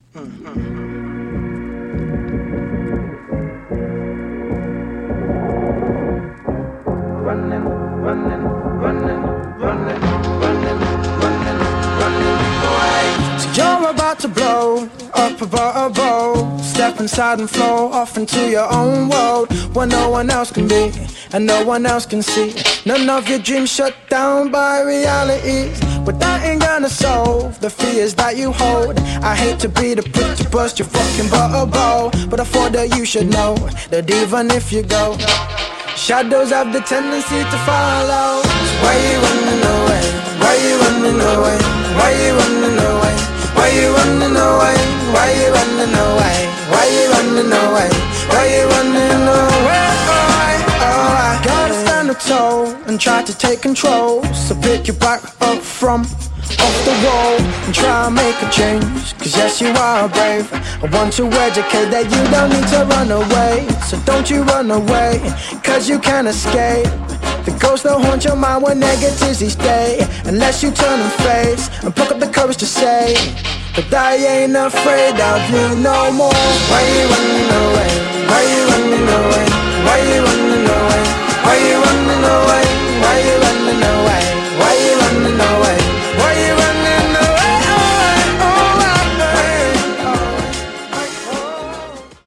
Running, running, running, running, running, running, running away. So you're about to blow up above a boat. Step inside and flow off into your own world, where no one else can be and no one else can see. None of your dreams shut down by realities, but that ain't gonna solve the fears that you hold. I hate to be the prick to burst your fucking bubble, but I thought that you should know that even if you go, shadows have the tendency to follow. So why you running away? Why you running away? Why you running away? Why you running away? Why you running away? Why you running away? Why you running away? Oh, I gotta stand a toe and try to take control. So pick your back up from off the wall and try and make a change. Cause yes, you are brave. I want to educate that you don't need to run away. So don't you run away, cause you can't escape the ghosts that haunt your mind when negatives each day. Unless you turn and face and pluck up the courage to say that I ain't afraid of you no more. Why you running away? Why you running away? Why you running away? Why you running away? Why you